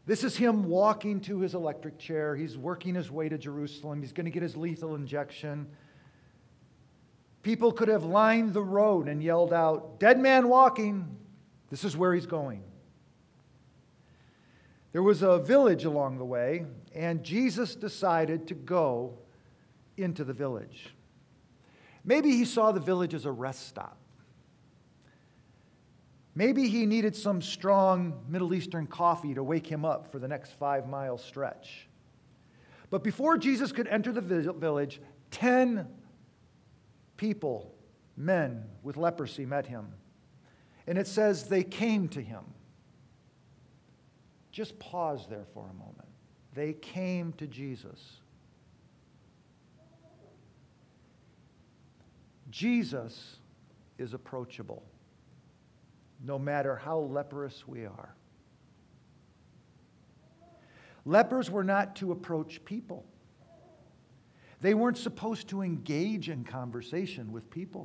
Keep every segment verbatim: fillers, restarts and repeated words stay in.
This is him walking to his electric chair. He's working his way to Jerusalem. He's going to get his lethal injection. People could have lined the road and yelled out, "Dead man walking." This is where he's going. There was a village along the way, and Jesus decided to go into the village. Maybe he saw the village as a rest stop. Maybe he needed some strong Middle Eastern coffee to wake him up for the next five-mile stretch. But before Jesus could enter the village, ten people, men with leprosy, met him. And it says they came to him. Just pause there for a moment. They came to Jesus. Jesus is approachable, no matter how leprous we are. Lepers were not to approach people. They weren't supposed to engage in conversation with people.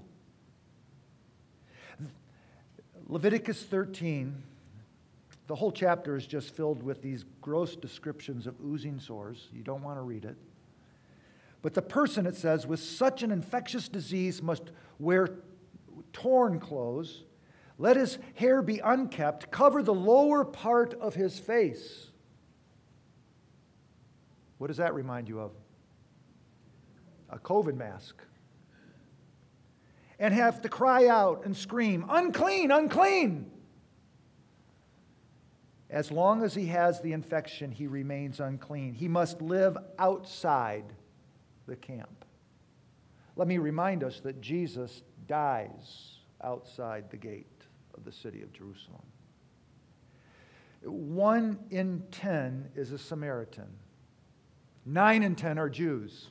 Leviticus thirteen, the whole chapter is just filled with these gross descriptions of oozing sores. You don't want to read it. But the person, it says, with such an infectious disease must wear torn clothes, let his hair be unkept, cover the lower part of his face. What does that remind you of? A COVID mask. And have to cry out and scream, "Unclean, unclean!" As long as he has the infection, he remains unclean. He must live outside the camp. Let me remind us that Jesus dies outside the gate of the city of Jerusalem. One in ten is a Samaritan. Nine in ten are Jews.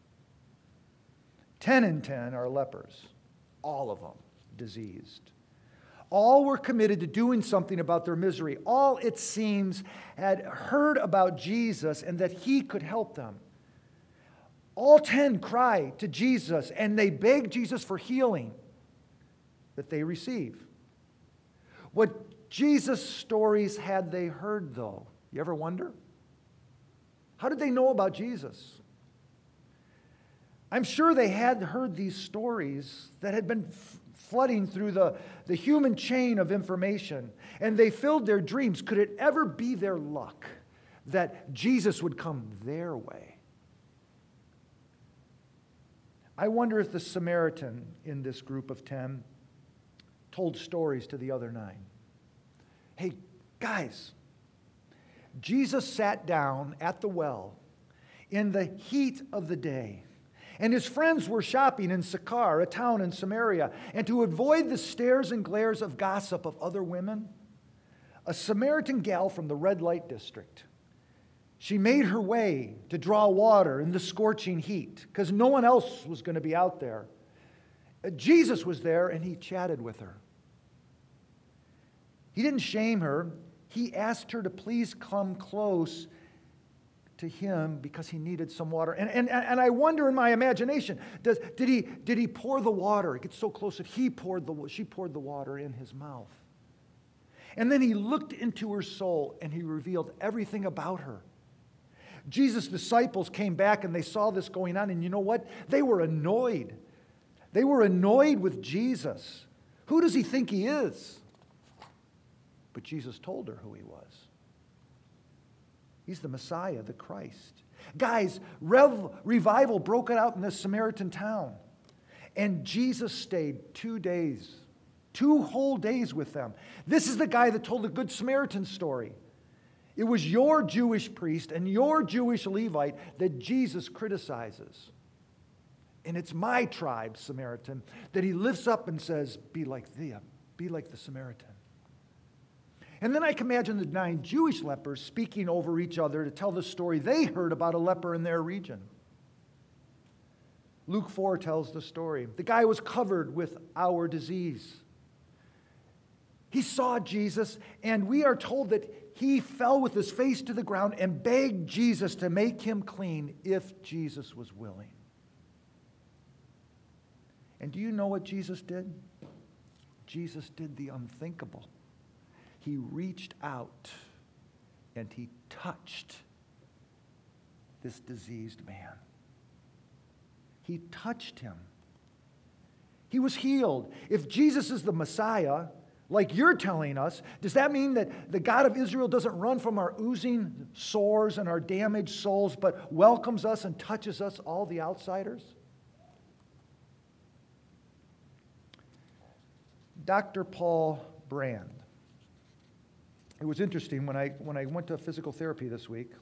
Ten in ten are lepers. All of them diseased. All were committed to doing something about their misery. All, it seems, had heard about Jesus and that he could help them. All ten cry to Jesus and they beg Jesus for healing that they receive. What Jesus' stories had they heard, though? You ever wonder? How did they know about Jesus? I'm sure they had heard these stories that had been f- flooding through the, the human chain of information, and they filled their dreams. Could it ever be their luck that Jesus would come their way? I wonder if the Samaritan in this group of ten told stories to the other nine. Hey, guys, Jesus sat down at the well in the heat of the day, and his friends were shopping in Sychar, a town in Samaria. And to avoid the stares and glares of gossip of other women, a Samaritan gal from the red light district, she made her way to draw water in the scorching heat because no one else was going to be out there. Jesus was there and he chatted with her. He didn't shame her. He asked her to please come close to him because he needed some water. And, and, and I wonder in my imagination, does, did, he, did he pour the water? It gets so close that he poured the, she poured the water in his mouth. And then he looked into her soul and he revealed everything about her. Jesus' disciples came back and they saw this going on, and you know what? They were annoyed. They were annoyed with Jesus. Who does he think he is? But Jesus told her who he was. He's the Messiah, the Christ. Guys, rev, revival broke out in this Samaritan town. And Jesus stayed two days, two whole days with them. This is the guy that told the Good Samaritan story. It was your Jewish priest and your Jewish Levite that Jesus criticizes. And it's my tribe, Samaritan, that he lifts up and says, be like them, be like the Samaritan. And then I can imagine the nine Jewish lepers speaking over each other to tell the story they heard about a leper in their region. Luke four tells the story. The guy was covered with our disease. He saw Jesus, and we are told that he fell with his face to the ground and begged Jesus to make him clean if Jesus was willing. And do you know what Jesus did? Jesus did the unthinkable. He reached out and he touched this diseased man. He touched him. He was healed. If Jesus is the Messiah, like you're telling us, does that mean that the God of Israel doesn't run from our oozing sores and our damaged souls, but welcomes us and touches us, all the outsiders? Doctor Paul Brand. It was interesting when I when I went to physical therapy this week.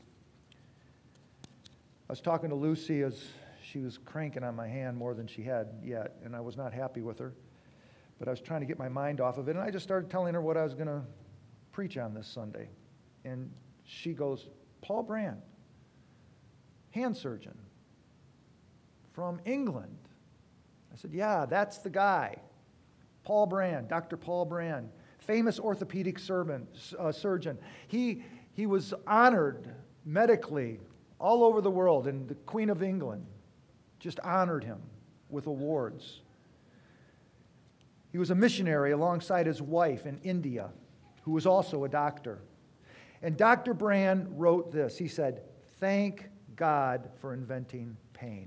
I was talking to Lucy as she was cranking on my hand more than she had yet, and I was not happy with her. But I was trying to get my mind off of it, and I just started telling her what I was going to preach on this Sunday. And she goes, Paul Brand, hand surgeon from England. I said, yeah, that's the guy. Paul Brand, Doctor Paul Brand, famous orthopedic surgeon. Uh, surgeon. He, he was honored medically all over the world, and the Queen of England just honored him with awards. He was a missionary alongside his wife in India, who was also a doctor. And Doctor Brand wrote this. He said, thank God for inventing pain.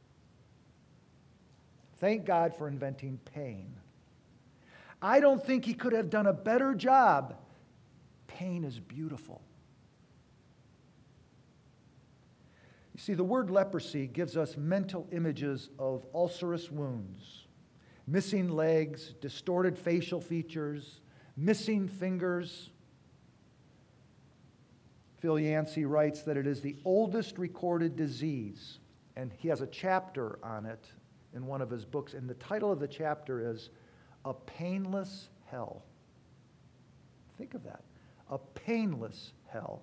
Thank God for inventing pain. I don't think he could have done a better job. Pain is beautiful. You see, the word leprosy gives us mental images of ulcerous wounds, missing legs, distorted facial features, missing fingers. Phil Yancey writes that it is the oldest recorded disease, and he has a chapter on it in one of his books, and the title of the chapter is A Painless Hell. Think of that. A painless hell.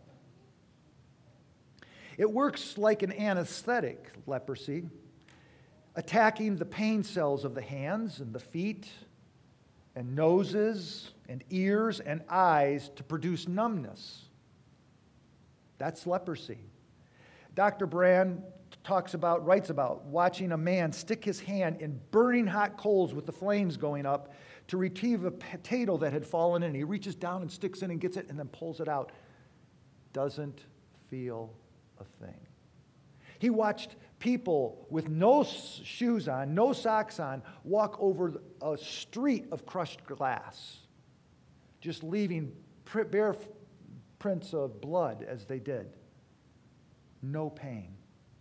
It works like an anesthetic, leprosy, attacking the pain cells of the hands and the feet and noses and ears and eyes to produce numbness. That's leprosy. Doctor Brand talks about, writes about watching a man stick his hand in burning hot coals with the flames going up to retrieve a potato that had fallen in. He reaches down and sticks in and gets it and then pulls it out. Doesn't feel a thing. He watched people with no shoes on, no socks on, walk over a street of crushed glass, just leaving bare prints of blood as they did. No pain.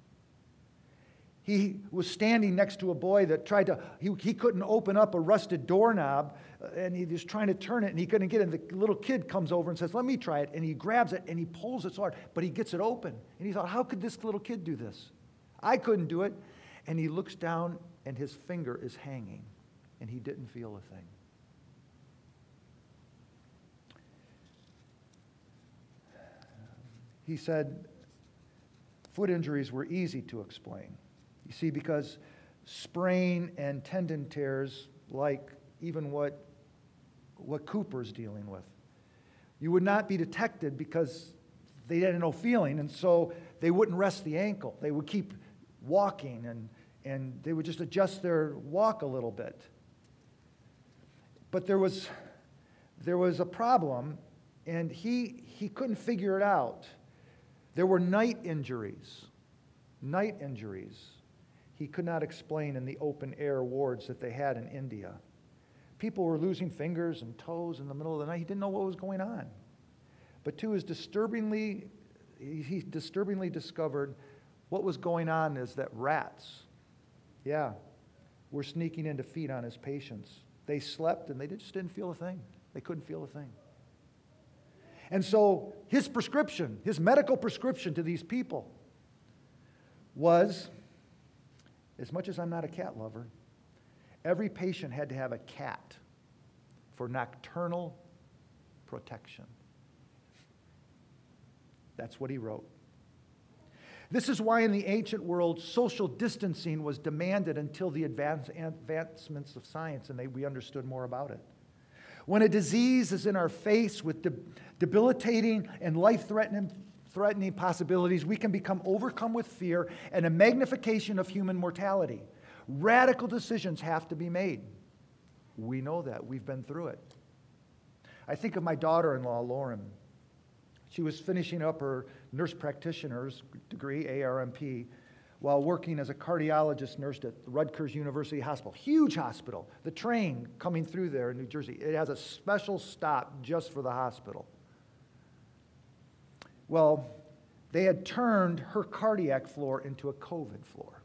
He was standing next to a boy that tried to, he, he couldn't open up a rusted doorknob, uh, and he was trying to turn it, and he couldn't get it. And the little kid comes over and says, let me try it. And he grabs it, and he pulls it so hard, but he gets it open. And he thought, how could this little kid do this? I couldn't do it. And he looks down, and his finger is hanging, and he didn't feel a thing. He said foot injuries were easy to explain. You see, because sprain and tendon tears, like even what, what Cooper's dealing with, you would not be detected because they had no feeling, and so they wouldn't rest the ankle. They would keep walking, and, and they would just adjust their walk a little bit. But there was, there was a problem, and he, he couldn't figure it out. There were night injuries, night injuries. He could not explain in the open-air wards that they had in India. People were losing fingers and toes in the middle of the night. He didn't know what was going on. But to his disturbingly, he disturbingly discovered what was going on is that rats, yeah, were sneaking in to feed on his patients. They slept and they just didn't feel a thing. They couldn't feel a thing. And so his prescription, his medical prescription to these people was, as much as I'm not a cat lover, every patient had to have a cat for nocturnal protection. That's what he wrote. This is why in the ancient world, social distancing was demanded until the advance, advancements of science, and they, we understood more about it. When a disease is in our face with de- debilitating and life-threatening threatening possibilities, we can become overcome with fear and a magnification of human mortality. Radical decisions have to be made. We know that. We've been through it. I think of my daughter-in-law, Lauren. She was finishing up her nurse practitioner's degree, A R M P, while working as a cardiologist nurse at Rutgers University Hospital. Huge hospital. The train coming through there in New Jersey, it has a special stop just for the hospital. Well, they had turned her cardiac floor into a COVID floor.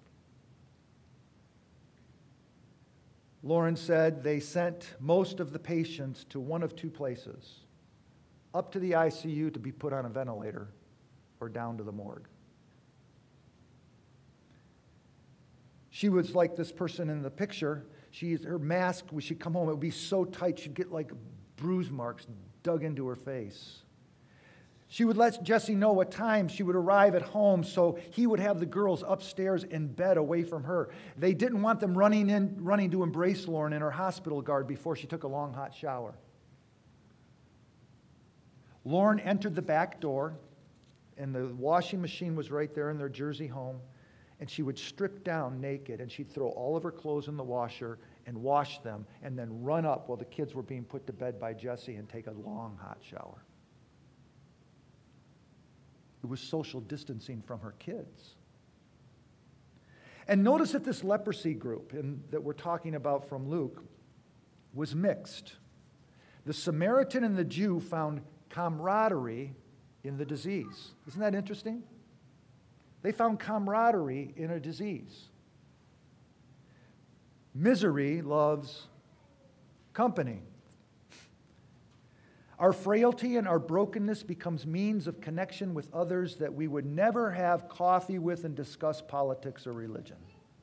Lauren said they sent most of the patients to one of two places, up to the I C U to be put on a ventilator or down to the morgue. She was like this person in the picture. She, her mask, when she'd come home, it would be so tight, she'd get like bruise marks dug into her face. She would let Jesse know what time she would arrive at home so he would have the girls upstairs in bed away from her. They didn't want them running in, running to embrace Lauren in her hospital guard before she took a long hot shower. Lauren entered the back door, and the washing machine was right there in their Jersey home, and she would strip down naked, and she'd throw all of her clothes in the washer and wash them, and then run up while the kids were being put to bed by Jesse and take a long hot shower. It was social distancing from her kids. And notice that this leprosy group in, that we're talking about from Luke was mixed. The Samaritan and the Jew found camaraderie in the disease. Isn't that interesting? They found camaraderie in a disease. Misery loves company. Our frailty and our brokenness becomes means of connection with others that we would never have coffee with and discuss politics or religion.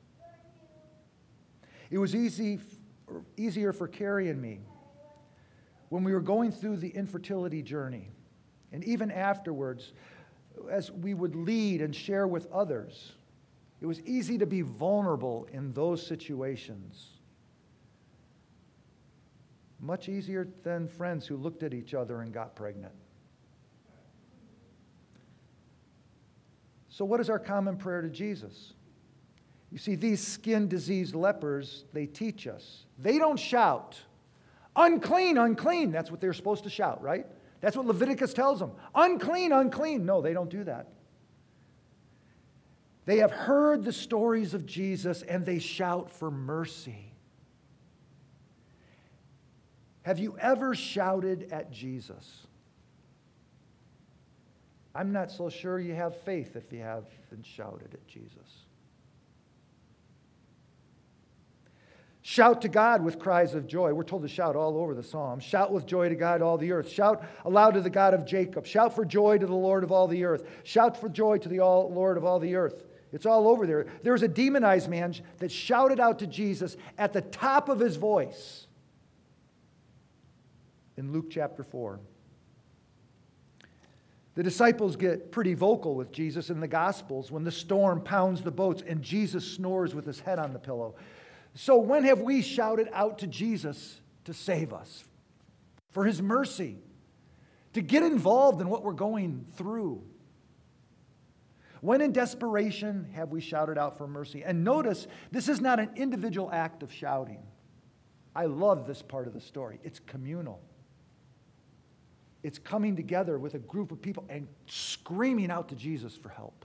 It was easy, easier for Carrie and me when we were going through the infertility journey, and even afterwards, as we would lead and share with others. It was easy to be vulnerable in those situations. Much easier than friends who looked at each other and got pregnant. So what is our common prayer to Jesus? You see, these skin-diseased lepers, they teach us. They don't shout, unclean, unclean. That's what they're supposed to shout, right? That's what Leviticus tells them. Unclean, unclean. No, they don't do that. They have heard the stories of Jesus and they shout for mercy. Have you ever shouted at Jesus? I'm not so sure you have faith if you haven't shouted at Jesus. Shout to God with cries of joy. We're told to shout all over the Psalms. Shout with joy to God, all the earth. Shout aloud to the God of Jacob. Shout for joy to the Lord of all the earth. Shout for joy to the all, Lord of all the earth. It's all over there. There was a demonized man that shouted out to Jesus at the top of his voice in Luke chapter four. The disciples get pretty vocal with Jesus in the Gospels when the storm pounds the boats and Jesus snores with his head on the pillow. So when have we shouted out to Jesus to save us, for his mercy, to get involved in what we're going through? When in desperation have we shouted out for mercy? And notice, this is not an individual act of shouting. I love this part of the story. It's communal. It's coming together with a group of people and screaming out to Jesus for help.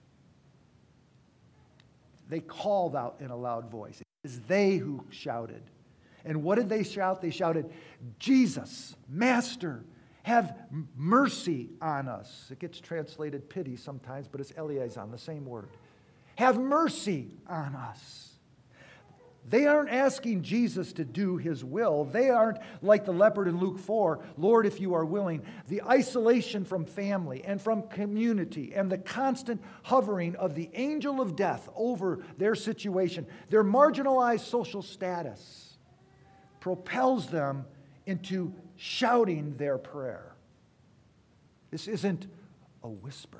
They called out in a loud voice. It was they who shouted. And what did they shout? They shouted, Jesus, Master, have mercy on us. It gets translated pity sometimes, but it's eliazon, the same word. Have mercy on us. They aren't asking Jesus to do his will. They aren't like the leopard in Luke four, Lord, if you are willing. The isolation from family and from community and the constant hovering of the angel of death over their situation, their marginalized social status, propels them into shouting their prayer. This isn't a whisper.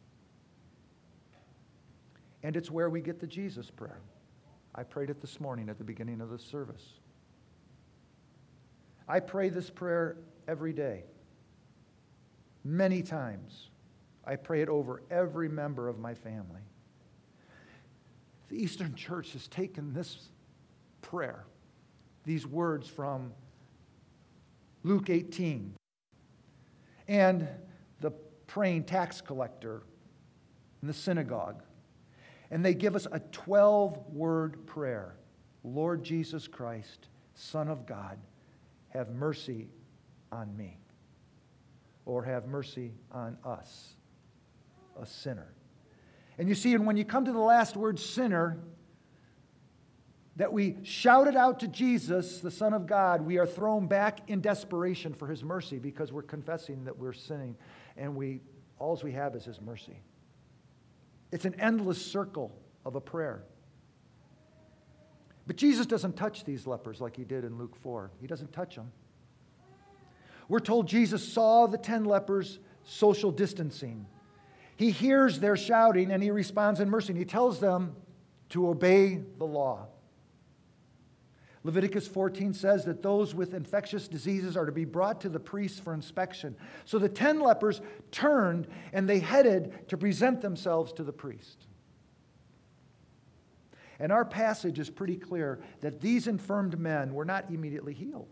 And it's where we get the Jesus prayer. I prayed it this morning at the beginning of the service. I pray this prayer every day. Many times. I pray it over every member of my family. The Eastern Church has taken this prayer, these words from Luke eighteen, and the praying tax collector in the synagogue. And they give us a twelve-word prayer. Lord Jesus Christ, Son of God, have mercy on me. Or have mercy on us, a sinner. And you see, and when you come to the last word, sinner, that we shouted out to Jesus, the Son of God, we are thrown back in desperation for His mercy because we're confessing that we're sinning, and we all we have is His mercy. It's an endless circle of a prayer. But Jesus doesn't touch these lepers like He did in Luke four. He doesn't touch them. We're told Jesus saw the ten lepers social distancing. He hears their shouting and He responds in mercy. And He tells them to obey the law. Leviticus fourteen says that those with infectious diseases are to be brought to the priest for inspection. So the ten lepers turned and they headed to present themselves to the priest. And our passage is pretty clear that these infirmed men were not immediately healed.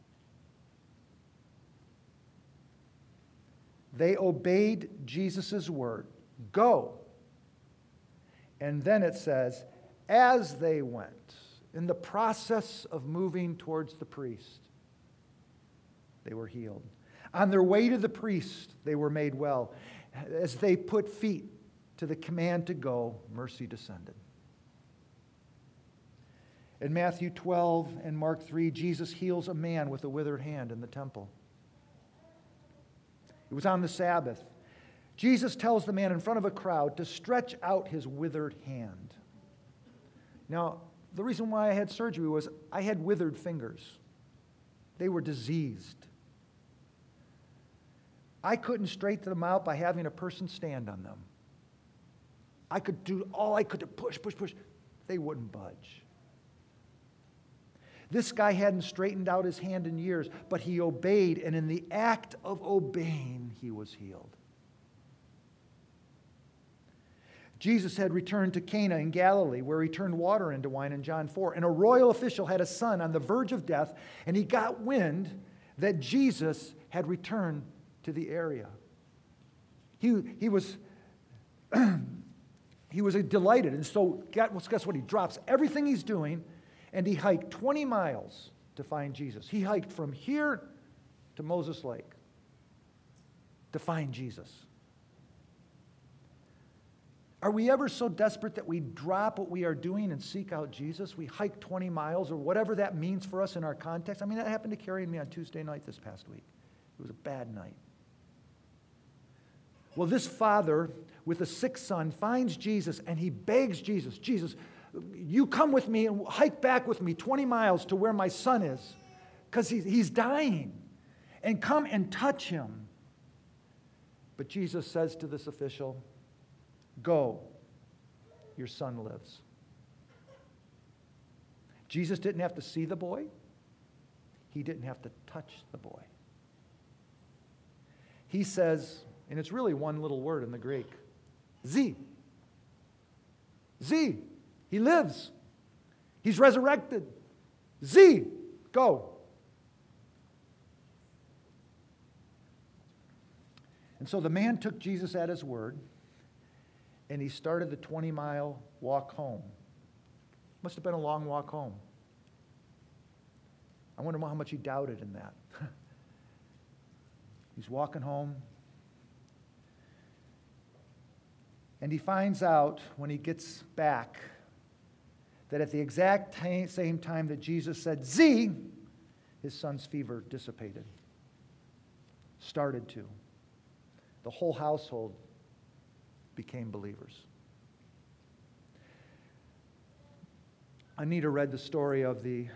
They obeyed Jesus' word, go. And then it says, as they went, in the process of moving towards the priest, they were healed. On their way to the priest, they were made well. As they put feet to the command to go, mercy descended. In Matthew twelve and Mark three, Jesus heals a man with a withered hand in the temple. It was on the Sabbath. Jesus tells the man in front of a crowd to stretch out his withered hand. Now, the reason why I had surgery was I had withered fingers. They were diseased. I couldn't straighten them out by having a person stand on them. I could do all I could to push, push, push. They wouldn't budge. This guy hadn't straightened out his hand in years, but he obeyed, and in the act of obeying, he was healed. Jesus had returned to Cana in Galilee, where He turned water into wine in John four. And a royal official had a son on the verge of death, and he got wind that Jesus had returned to the area. He, he was he was delighted, and so guess what? He drops everything he's doing, and he hiked twenty miles to find Jesus. He hiked from here to Moses Lake to find Jesus. Are we ever so desperate that we drop what we are doing and seek out Jesus? We hike twenty miles or whatever that means for us in our context. I mean, that happened to Carrie and me on Tuesday night this past week. It was a bad night. Well, this father with a sick son finds Jesus and he begs Jesus, Jesus, you come with me and hike back with me twenty miles to where my son is because he's, he's dying, and come and touch him. But Jesus says to this official, go, your son lives. Jesus didn't have to see the boy. He didn't have to touch the boy. He says, and it's really one little word in the Greek, zi. Zi. He lives. He's resurrected. Zi. Go. And so the man took Jesus at His word, and he started the twenty-mile walk home. Must have been a long walk home. I wonder how much he doubted in that. He's walking home. And he finds out when he gets back that at the exact t- same time that Jesus said, "Zi," his son's fever dissipated. Started to. The whole household became believers. Anita read the story of the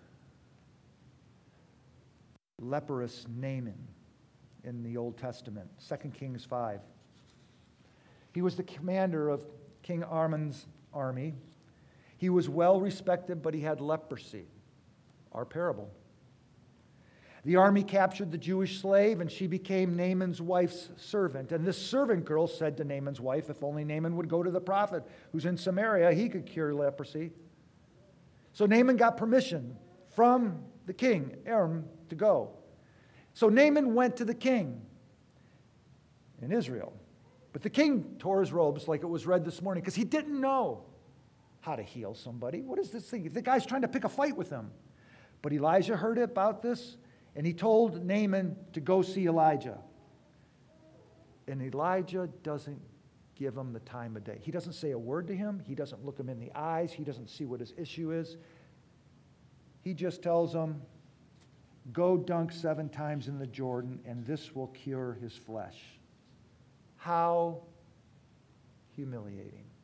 leprous Naaman in the Old Testament, Second Kings five. He was the commander of King Armon's army. He was well respected, but he had leprosy. Our parable. The army captured the Jewish slave, and she became Naaman's wife's servant. And this servant girl said to Naaman's wife, if only Naaman would go to the prophet who's in Samaria, he could cure leprosy. So Naaman got permission from the king, Aram, to go. So Naaman went to the king. in Israel. But the king tore his robes like it was read this morning because he didn't know how to heal somebody. What is this thing? The guy's trying to pick a fight with him. But Elijah heard about this, and he told Naaman to go see Elijah. And Elijah doesn't give him the time of day. He doesn't say a word to him. He doesn't look him in the eyes. He doesn't see what his issue is. He just tells him, go dunk seven times in the Jordan, and this will cure his flesh. How humiliating.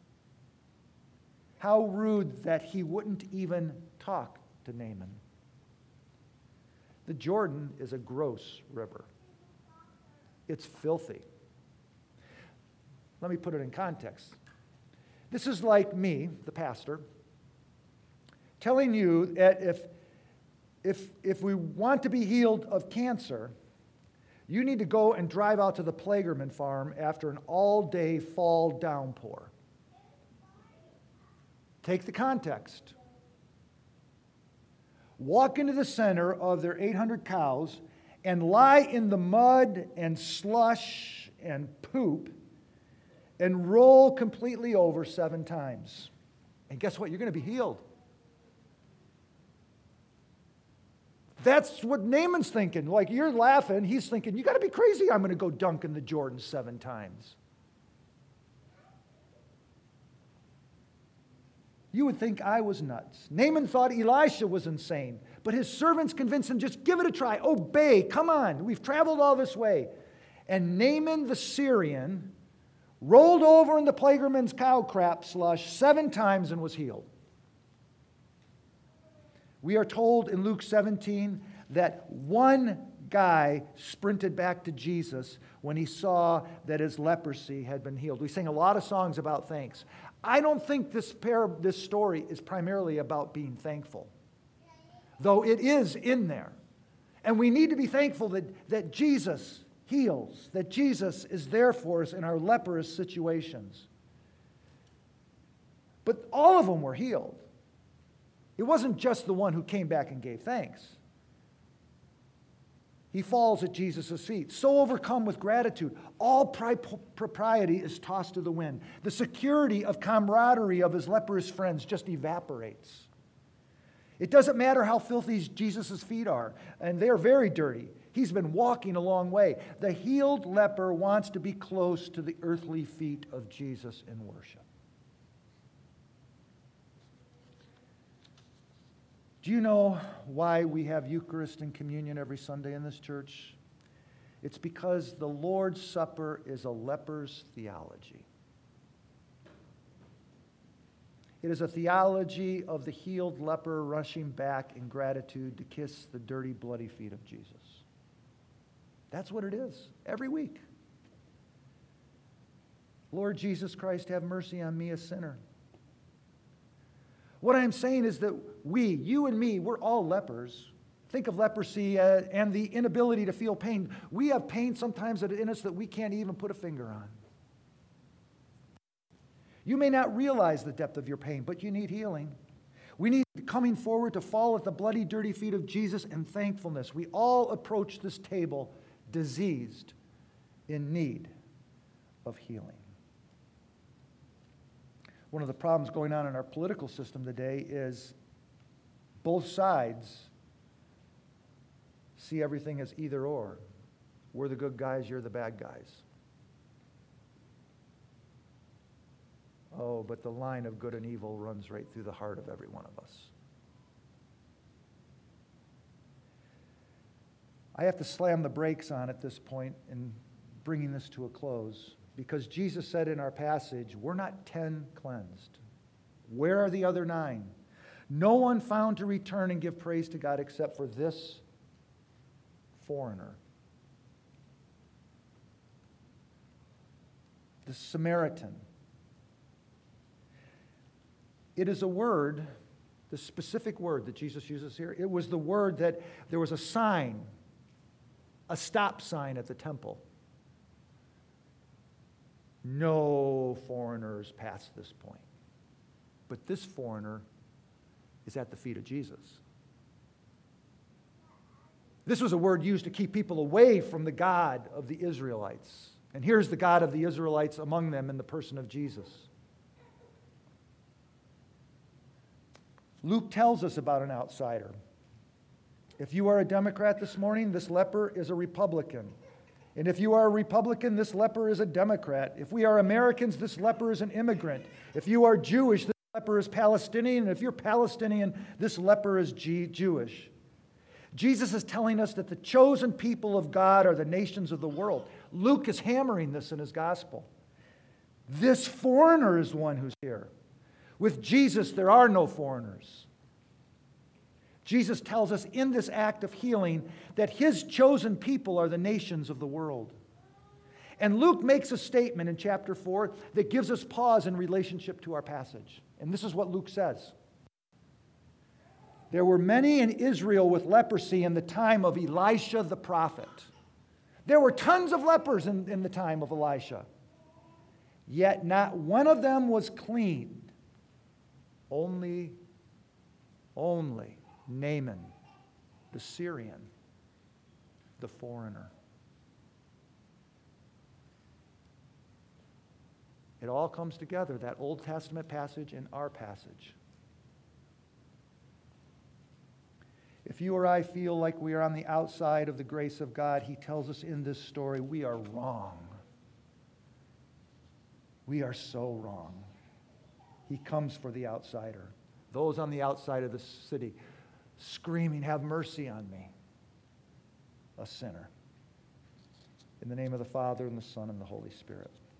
How rude that he wouldn't even talk to Naaman. The Jordan is a gross river. It's filthy. Let me put it in context. This is like me, the pastor, telling you that if, if, if we want to be healed of cancer, you need to go and drive out to the Plagerman farm after an all-day fall downpour. Take the context. Walk into the center of their eight hundred cows and lie in the mud and slush and poop and roll completely over seven times. And guess what? You're going to be healed. That's what Naaman's thinking. Like, you're laughing. He's thinking, you got to be crazy. I'm going to go dunk in the Jordan seven times. You would think I was nuts. Naaman thought Elisha was insane, but his servants convinced him, just give it a try. Obey. Come on. We've traveled all this way. And Naaman the Syrian rolled over in the Plagerman's cow crap slush seven times and was healed. We are told in Luke seventeen that one guy sprinted back to Jesus when he saw that his leprosy had been healed. We sing a lot of songs about thanks. I don't think this par- this story is primarily about being thankful, though it is in there. And we need to be thankful that, that Jesus heals, that Jesus is there for us in our leprous situations. But all of them were healed. It wasn't just the one who came back and gave thanks. He falls at Jesus' feet, so overcome with gratitude. All pri- propriety is tossed to the wind. The security of camaraderie of his leprous friends just evaporates. It doesn't matter how filthy Jesus' feet are, and they're very dirty. He's been walking a long way. The healed leper wants to be close to the earthly feet of Jesus in worship. Do you know why we have Eucharist and communion every Sunday in this church? It's because the Lord's Supper is a leper's theology. It is a theology of the healed leper rushing back in gratitude to kiss the dirty, bloody feet of Jesus. That's what it is, every week. Lord Jesus Christ, have mercy on me, a sinner. What I'm saying is that we, you and me, we're all lepers. Think of leprosy uh, and the inability to feel pain. We have pain sometimes in us that we can't even put a finger on. You may not realize the depth of your pain, but you need healing. We need coming forward to fall at the bloody, dirty feet of Jesus in thankfulness. We all approach this table diseased, in need of healing. One of the problems going on in our political system today is both sides see everything as either or. We're the good guys, you're the bad guys. Oh, but the line of good and evil runs right through the heart of every one of us. I have to slam the brakes on at this point in bringing this to a close, because Jesus said in our passage, we're not ten cleansed. Where are the other nine? No one found to return and give praise to God except for this foreigner. The Samaritan. It is a word, the specific word that Jesus uses here. It was the word that there was a sign, a stop sign at the temple. No foreigners pass this point. But this foreigner is at the feet of Jesus. This was a word used to keep people away from the God of the Israelites. And here's the God of the Israelites among them in the person of Jesus. Luke tells us about an outsider. If you are a Democrat this morning, this leper is a Republican. And if you are a Republican, this leper is a Democrat. If we are Americans, this leper is an immigrant. If you are Jewish, this leper is Palestinian. And if you're Palestinian, this leper is G- Jewish. Jesus is telling us that the chosen people of God are the nations of the world. Luke is hammering this in his gospel. This foreigner is one who's here. With Jesus, there are no foreigners. Jesus tells us in this act of healing that his chosen people are the nations of the world. And Luke makes a statement in chapter four that gives us pause in relationship to our passage. And this is what Luke says. There were many in Israel with leprosy in the time of Elisha the prophet. There were tons of lepers in, in the time of Elisha. Yet not one of them was cleaned. Only, only Naaman, the Syrian, the foreigner. It all comes together, that Old Testament passage and our passage. If you or I feel like we are on the outside of the grace of God, he tells us in this story, we are wrong. We are so wrong. He comes for the outsider. Those on the outside of the city, screaming, have mercy on me, a sinner. In the name of the Father, and the Son, and the Holy Spirit.